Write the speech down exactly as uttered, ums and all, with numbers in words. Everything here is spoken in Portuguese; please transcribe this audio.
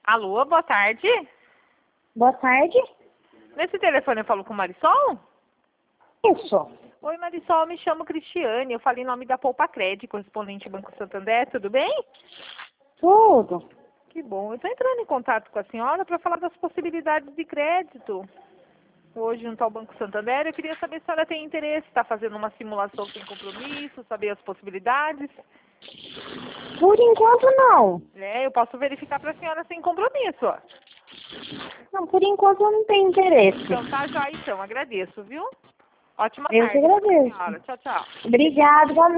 Alô, boa tarde. Boa tarde. Nesse telefone eu falo com Marisol? Isso. Oi, Marisol, me chamo Cristiane. Eu falei em nome da Poupa Crédito, correspondente ao Banco Santander, tudo bem? Tudo. Que bom. Eu estou entrando em contato com a senhora para falar das possibilidades de crédito. Hoje, junto ao Banco Santander, eu queria saber se a senhora tem interesse, está fazendo uma simulação sem compromisso, saber as possibilidades. Por enquanto, não. É, eu posso verificar para a senhora sem compromisso. Ó. Não, por enquanto eu não tenho interesse. Então tá já, então. Agradeço, viu? Ótima Eu tarde que pra agradeço. senhora. Tchau, tchau. Obrigada, igualmente.